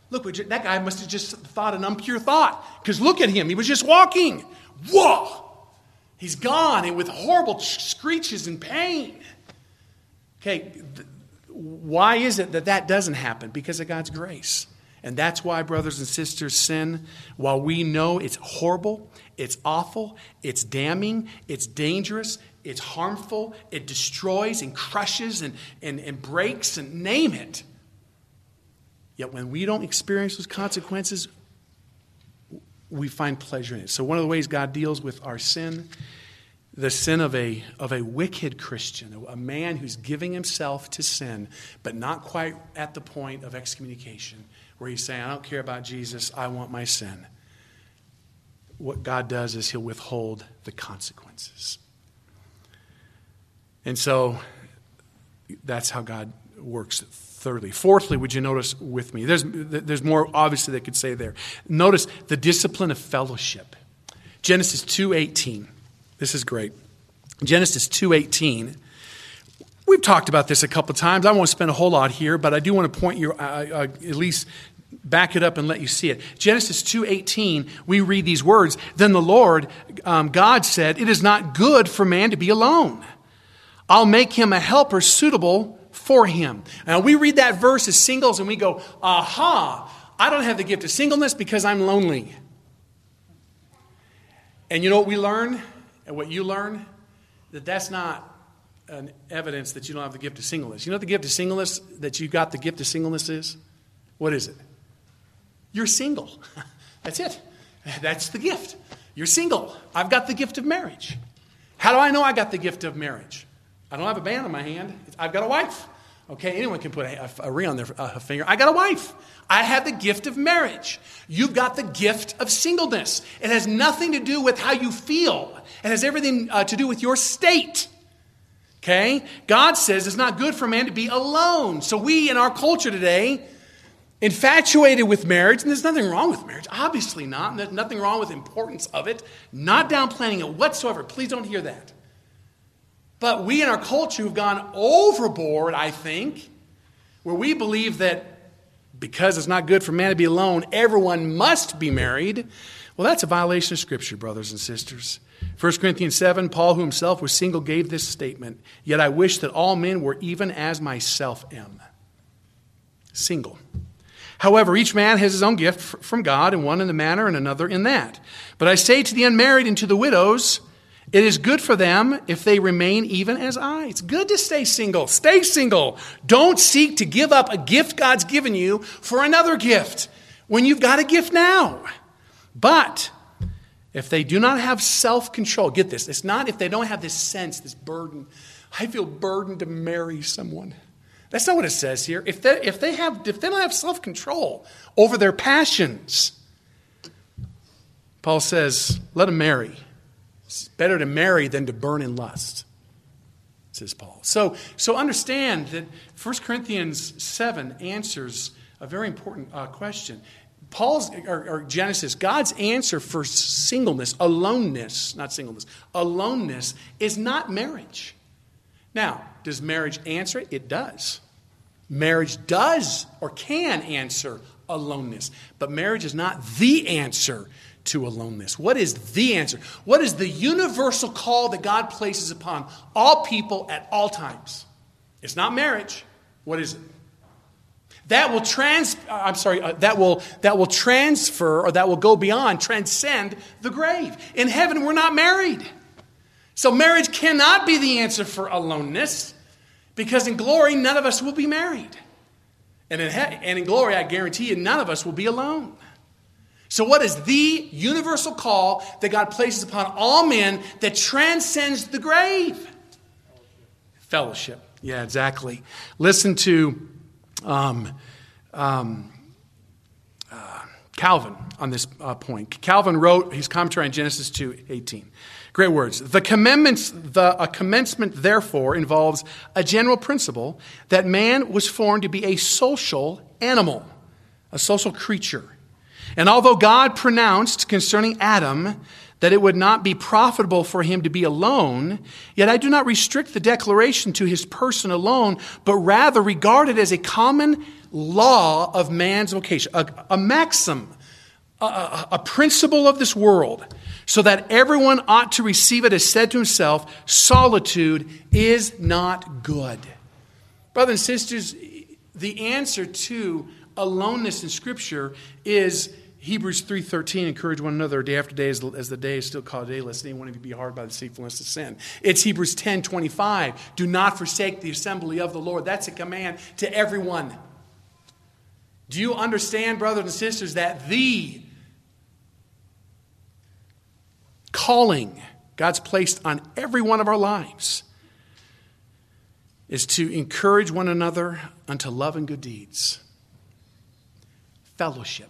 Look, that guy must have just thought an impure thought. Because look at him. He was just walking. Whoa! He's gone, and with horrible screeches and pain. Okay, th- why is it that that doesn't happen? Because of God's grace. And that's why, brothers and sisters, sin, while we know it's horrible, it's awful, it's damning, it's dangerous, it's harmful, it destroys and crushes and, and, and breaks and name it. Yet when we don't experience those consequences, we find pleasure in it. So one of the ways God deals with our sin, the sin of a, of a wicked Christian, a man who's giving himself to sin, but not quite at the point of excommunication, where he's saying, I don't care about Jesus, I want my sin. What God does is he'll withhold the consequences. And so that's how God works. Thirdly. Fourthly, would you notice with me? There's, there's more obviously they could say there. Notice the discipline of fellowship. Genesis two eighteen. This is great. Genesis two eighteen. We've talked about this a couple of times. I won't spend a whole lot here, but I do want to point you, uh, uh, at least back it up and let you see it. Genesis two eighteen, we read these words. Then the Lord, um, God said, it is not good for man to be alone. I'll make him a helper suitable for him. Now we read that verse as singles and we go, aha, I don't have the gift of singleness because I'm lonely. And you know what we learn? And what you learn? That that's not an evidence that you don't have the gift of singleness. You know what the gift of singleness, that you got the gift of singleness is? What is it? You're single. That's it. That's the gift. You're single. I've got the gift of marriage. How do I know I got the gift of marriage? I don't have a band on my hand. I've got a wife. Okay, anyone can put a, a ring on their a finger. I got a wife. I have the gift of marriage. You've got the gift of singleness. It has nothing to do with how you feel. It has everything uh, to do with your state. Okay? God says it's not good for a man to be alone. So we in our culture today, infatuated with marriage, and there's nothing wrong with marriage. Obviously not. And there's nothing wrong with the importance of it. Not downplaying it whatsoever. Please don't hear that. But we in our culture have gone overboard, I think, where we believe that because it's not good for man to be alone, everyone must be married. Well, that's a violation of Scripture, brothers and sisters. First Corinthians seven, Paul, who himself was single, gave this statement, yet I wish that all men were even as myself am. Single. However, each man has his own gift from God, and one in the manner and another in that. But I say to the unmarried and to the widows, it is good for them if they remain even as I. It's good to stay single. Stay single. Don't seek to give up a gift God's given you for another gift when you've got a gift now. But if they do not have self-control, get this, it's not if they don't have this sense, this burden. I feel burdened to marry someone. That's not what it says here. If they, if they have, if they don't have self-control over their passions, Paul says, let them marry. It's better to marry than to burn in lust, says Paul. So, so understand that First Corinthians seven answers a very important uh, question. Paul's, or, or Genesis, God's answer for singleness, aloneness, not singleness, aloneness is not marriage. Now, does marriage answer it? It does. Marriage does or can answer aloneness. But marriage is not the answer to aloneness. What is the answer? What is the universal call that God places upon all people at all times? It's not marriage. What is it? That will trans I'm sorry, uh, that will that will transfer or that will go beyond, transcend the grave. In heaven we're not married. So marriage cannot be the answer for aloneness, because in glory none of us will be married. And in he- and in glory I guarantee you none of us will be alone. So what is the universal call that God places upon all men that transcends the grave? Fellowship. Yeah, exactly. Listen to um, um, uh, Calvin on this uh, point. Calvin wrote his commentary on Genesis two eighteen. Great words. The commencement, the a commencement, therefore, involves a general principle that man was formed to be a social animal, a social creature. And although God pronounced concerning Adam that it would not be profitable for him to be alone, yet I do not restrict the declaration to his person alone, but rather regard it as a common law of man's vocation, a, a maxim, a, a, a principle of this world, so that everyone ought to receive it as said to himself, solitude is not good. Brothers and sisters, the answer to aloneness in Scripture is Hebrews three thirteen, encourage one another day after day as, as the day is still called day, lest any one of you be hard by the deceitfulness of sin. It's Hebrews ten twenty-five, do not forsake the assembly of the Lord. That's a command to everyone. Do you understand, brothers and sisters, that the calling God's placed on every one of our lives is to encourage one another unto love and good deeds? Fellowship.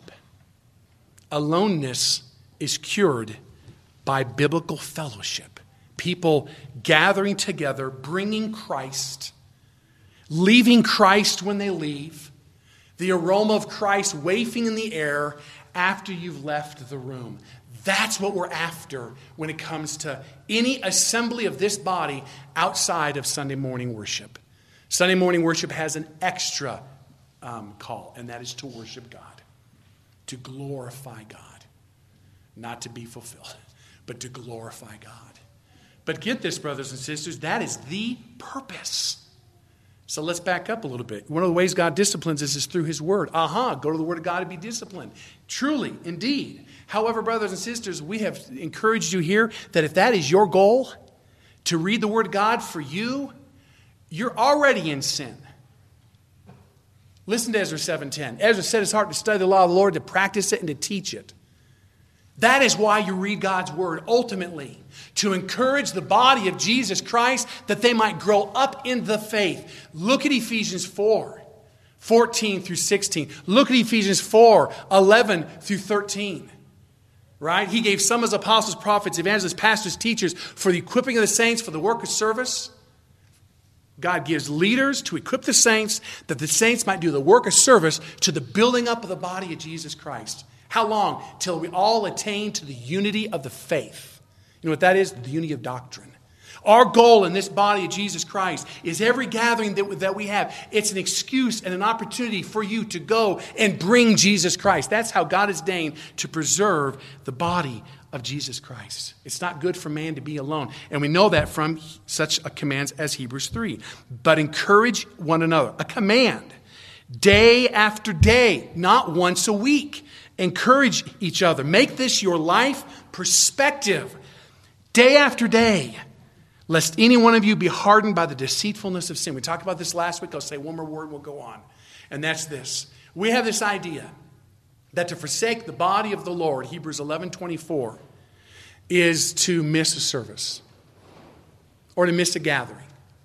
Aloneness is cured by biblical fellowship. People gathering together, bringing Christ, leaving Christ when they leave, the aroma of Christ wafting in the air after you've left the room. That's what we're after when it comes to any assembly of this body outside of Sunday morning worship. Sunday morning worship has an extra um, call, and that is to worship God. To glorify God. Not to be fulfilled, but to glorify God. But get this, brothers and sisters, that is the purpose. So let's back up a little bit. One of the ways God disciplines us is through His Word. Aha, go to the Word of God to be disciplined. Truly, indeed. However, brothers and sisters, we have encouraged you here that if that is your goal, to read the Word of God for you, you're already in sin. Listen to Ezra seven ten. Ezra set his heart to study the law of the Lord, to practice it, and to teach it. That is why you read God's Word, ultimately, to encourage the body of Jesus Christ that they might grow up in the faith. Look at Ephesians four, fourteen through sixteen. Look at Ephesians four, eleven through thirteen. Right? He gave some as apostles, prophets, evangelists, pastors, teachers for the equipping of the saints, for the work of service. God gives leaders to equip the saints that the saints might do the work of service to the building up of the body of Jesus Christ. How long? Till we all attain to the unity of the faith. You know what that is? The unity of doctrine. Our goal in this body of Jesus Christ is every gathering that, that we have, it's an excuse and an opportunity for you to go and bring Jesus Christ. That's how God has deigned to preserve the body of Jesus Christ. It's not good for man to be alone. And we know that from such a command as Hebrews three. But encourage one another. A command. Day after day, not once a week. Encourage each other. Make this your life perspective. Day after day. Lest any one of you be hardened by the deceitfulness of sin. We talked about this last week. I'll say one more word and we'll go on. And that's this. We have this idea that to forsake the body of the Lord, Hebrews eleven twenty-four, is to miss a service or to miss a gathering.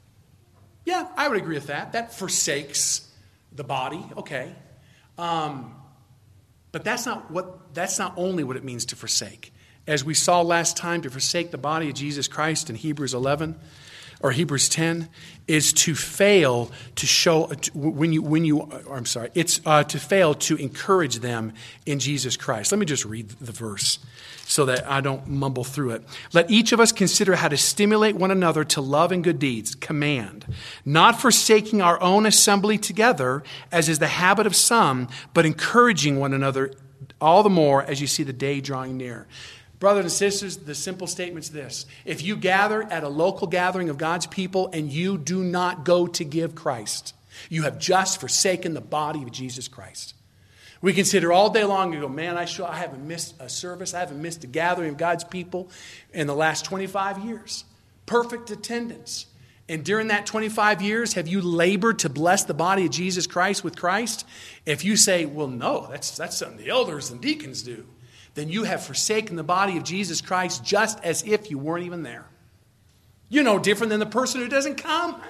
Yeah, I would agree with that. That forsakes the body. Okay. Um, but that's not what. That's not only what it means to forsake. As we saw last time, to forsake the body of Jesus Christ in Hebrews eleven or Hebrews ten is to fail to show when you when you. Or I'm sorry, it's uh, to fail to encourage them in Jesus Christ. Let me just read the verse so that I don't mumble through it. Let each of us consider how to stimulate one another to love and good deeds. Command, not forsaking our own assembly together, as is the habit of some, but encouraging one another all the more as you see the day drawing near. Brothers and sisters, the simple statement's this. If you gather at a local gathering of God's people and you do not go to give Christ, you have just forsaken the body of Jesus Christ. We consider all day long and go, man, I, sure, I haven't missed a service. I haven't missed a gathering of God's people in the last twenty-five years. Perfect attendance. And during that twenty-five years, have you labored to bless the body of Jesus Christ with Christ? If you say, well, no, that's, that's something the elders and deacons do, then you have forsaken the body of Jesus Christ just as if you weren't even there. You're no different than the person who doesn't come.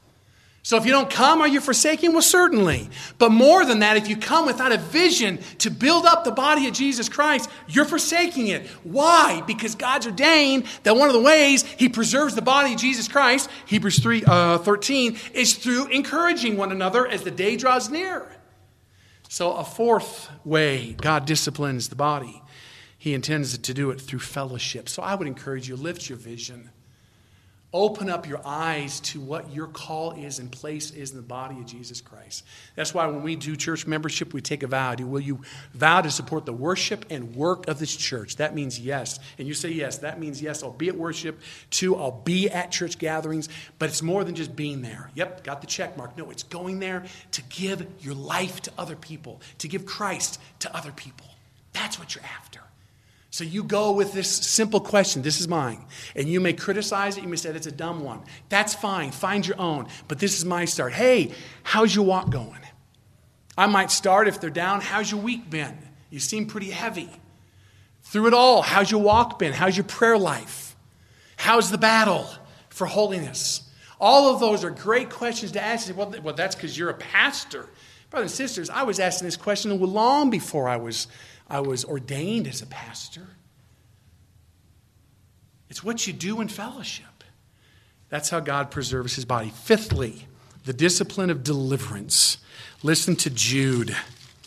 So if you don't come, are you forsaking? Well, certainly. But more than that, if you come without a vision to build up the body of Jesus Christ, you're forsaking it. Why? Because God's ordained that one of the ways He preserves the body of Jesus Christ, Hebrews three thirteen, is through encouraging one another as the day draws near. So a fourth way God disciplines the body, He intends to do it through fellowship. So I would encourage you, lift your vision. Open up your eyes to what your call is and place is in the body of Jesus Christ. That's why when we do church membership, we take a vow. Will you vow to support the worship and work of this church? That means yes. And you say yes. That means yes, I'll be at worship. Two, I'll be at church gatherings. But it's more than just being there. Yep, got the check mark. No, it's going there to give your life to other people, to give Christ to other people. That's what you're after. So you go with this simple question, this is mine. And you may criticize it, you may say that's a dumb one. That's fine, find your own. But this is my start. Hey, how's your walk going? I might start if they're down, how's your week been? You seem pretty heavy. Through it all, how's your walk been? How's your prayer life? How's the battle for holiness? All of those are great questions to ask. Well, well that's because you're a pastor. Brothers and sisters, I was asking this question long before I was I was ordained as a pastor. It's what you do in fellowship. That's how God preserves his body. Fifthly, the discipline of deliverance. Listen to Jude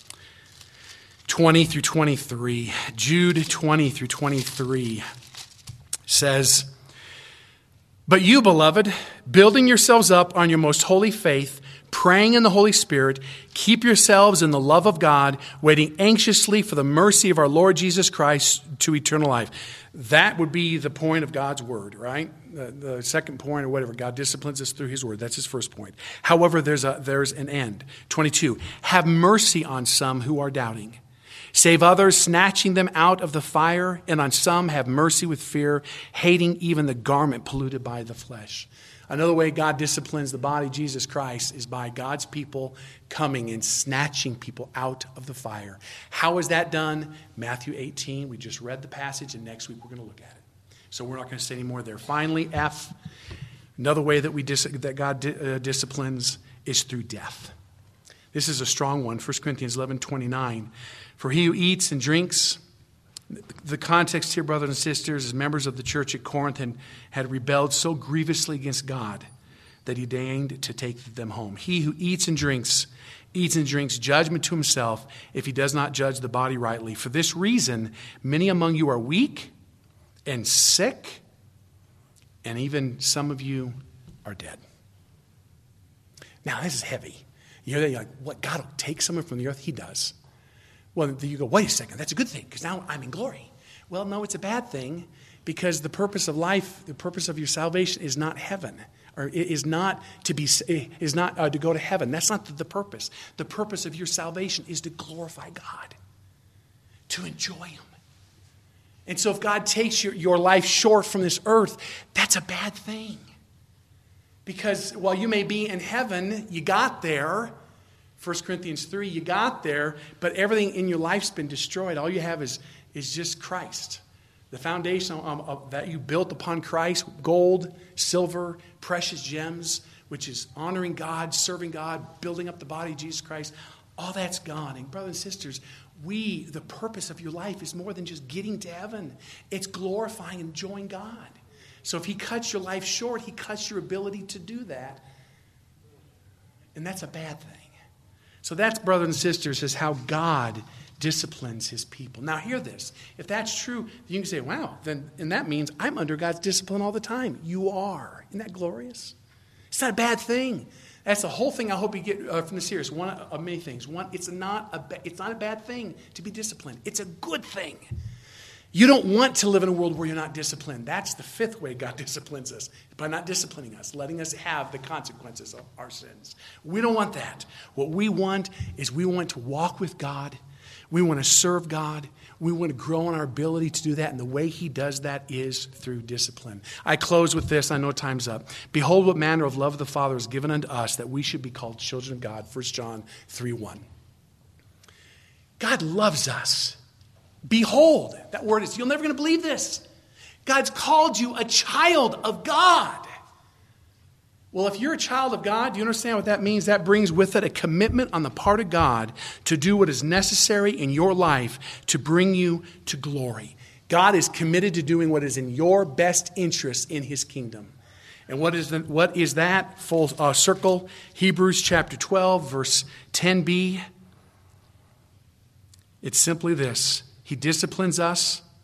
twenty through twenty-three. Jude twenty through twenty-three says, "But you, beloved, building yourselves up on your most holy faith, praying in the Holy Spirit, keep yourselves in the love of God, waiting anxiously for the mercy of our Lord Jesus Christ to eternal life." That would be the point of God's word, right? The, the second point or whatever, God disciplines us through his word. That's his first point. However, there's a, there's an end. twenty-two, have mercy on some who are doubting. Save others, snatching them out of the fire, and on some have mercy with fear, hating even the garment polluted by the flesh. Another way God disciplines the body of Jesus Christ is by God's people coming and snatching people out of the fire. How is that done? Matthew eighteen. We just read the passage, and next week we're going to look at it. So we're not going to say any more there. Finally, F, another way that we dis- that God di- uh, disciplines is through death. This is a strong one, First Corinthians eleven twenty-nine. For he who eats and drinks... The context here, brothers and sisters, is members of the church at Corinth and had rebelled so grievously against God that he deigned to take them home. He who eats and drinks, eats and drinks judgment to himself if he does not judge the body rightly. For this reason, many among you are weak and sick, and even some of you are dead. Now, this is heavy. You're like, what? God will take someone from the earth? He does. Well, you go, wait a second, that's a good thing, because now I'm in glory. Well, no, it's a bad thing, because the purpose of life, the purpose of your salvation is not heaven, or is not to be, is not uh, to go to heaven. That's not the purpose. The purpose of your salvation is to glorify God, to enjoy him. And so if God takes your, your life short from this earth, that's a bad thing. Because while you may be in heaven, you got there, First Corinthians three, you got there, but everything in your life's been destroyed. All you have is, is just Christ. The foundation of, of, that you built upon Christ, gold, silver, precious gems, which is honoring God, serving God, building up the body of Jesus Christ, all that's gone. And brothers and sisters, we, the purpose of your life is more than just getting to heaven. It's glorifying and enjoying God. So if he cuts your life short, he cuts your ability to do that. And that's a bad thing. So that's, brothers and sisters, is how God disciplines his people. Now hear this. If that's true, you can say, wow, then and that means I'm under God's discipline all the time. You are. Isn't that glorious? It's not a bad thing. That's the whole thing I hope you get uh, from this series. One of many things. One, it's not a ba- it's not a bad thing to be disciplined. It's a good thing. You don't want to live in a world where you're not disciplined. That's the fifth way God disciplines us, by not disciplining us, letting us have the consequences of our sins. We don't want that. What we want is we want to walk with God. We want to serve God. We want to grow in our ability to do that. And the way he does that is through discipline. I close with this. I know time's up. Behold what manner of love the Father has given unto us, that we should be called children of God. First John three one. God loves us. Behold, that word is, you're never going to believe this. God's called you a child of God. Well, if you're a child of God, do you understand what that means? That brings with it a commitment on the part of God to do what is necessary in your life to bring you to glory. God is committed to doing what is in your best interest in his kingdom. And what is the, what is that? Full uh, circle. Hebrews chapter twelve, verse ten b. It's simply this. He disciplines us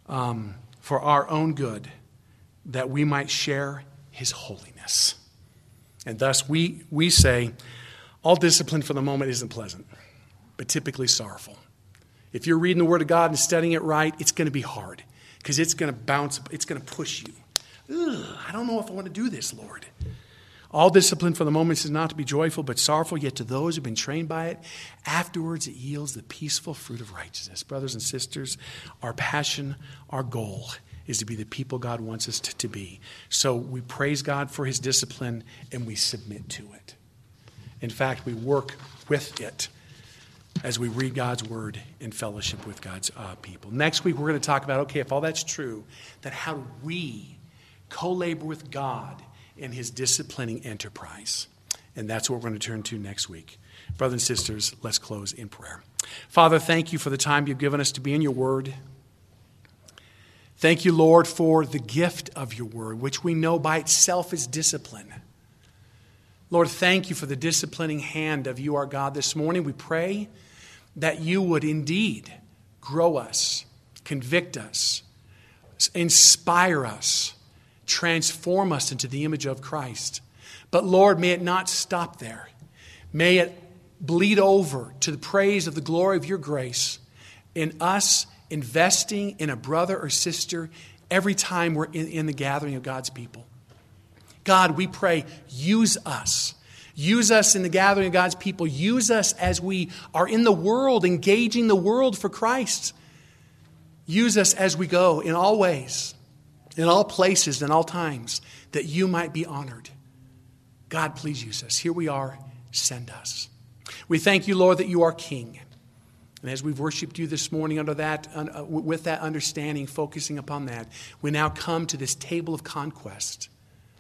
um, for our own good, that we might share his holiness. And thus we, we say, all discipline for the moment isn't pleasant, but typically sorrowful. If you're reading the Word of God and studying it right, it's going to be hard because it's going to bounce, it's going to push you. Ugh, I don't know if I want to do this, Lord. All discipline for the moment is not to be joyful, but sorrowful, yet to those who have been trained by it, afterwards it yields the peaceful fruit of righteousness. Brothers and sisters, our passion, our goal is to be the people God wants us to, to be. So we praise God for his discipline and we submit to it. In fact, we work with it as we read God's word in fellowship with God's uh, people. Next week, we're going to talk about, okay, if all that's true, then how do we co-labor with God in his disciplining enterprise? And that's what we're going to turn to next week. Brothers and sisters, let's close in prayer. Father, thank you for the time you've given us to be in your word. Thank you, Lord, for the gift of your word, which we know by itself is discipline. Lord, thank you for the disciplining hand of you, our God. This morning we pray that you would indeed grow us, convict us, inspire us, transform us into the image of Christ. But Lord, may it not stop there. May it bleed over to the praise of the glory of your grace in us investing in a brother or sister every time we're in, in the gathering of God's people. God, we pray, use us. Use us in the gathering of God's people. Use us as we are in the world, engaging the world for Christ. Use us as we go in all ways, in all places, in all times, that you might be honored. God, please use us. Here we are. Send us. We thank you, Lord, that you are King. And as we've worshiped you this morning under that, uh, with that understanding, focusing upon that, we now come to this table of conquest,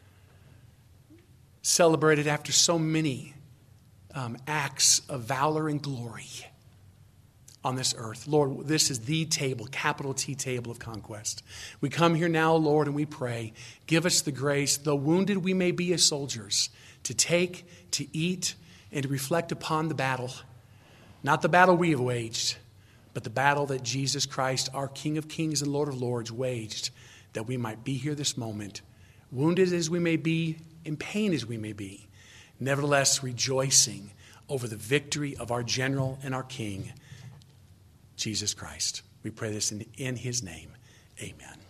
celebrated after so many um, acts of valor and glory on this earth. Lord, this is the table, capital T table of conquest. We come here now, Lord, and we pray, give us the grace, though wounded we may be as soldiers, to take, to eat, and to reflect upon the battle. Not the battle we have waged, but the battle that Jesus Christ, our King of Kings and Lord of Lords, waged, that we might be here this moment, wounded as we may be, in pain as we may be, nevertheless rejoicing over the victory of our general and our King, Jesus Christ. We pray this in, in his name. Amen.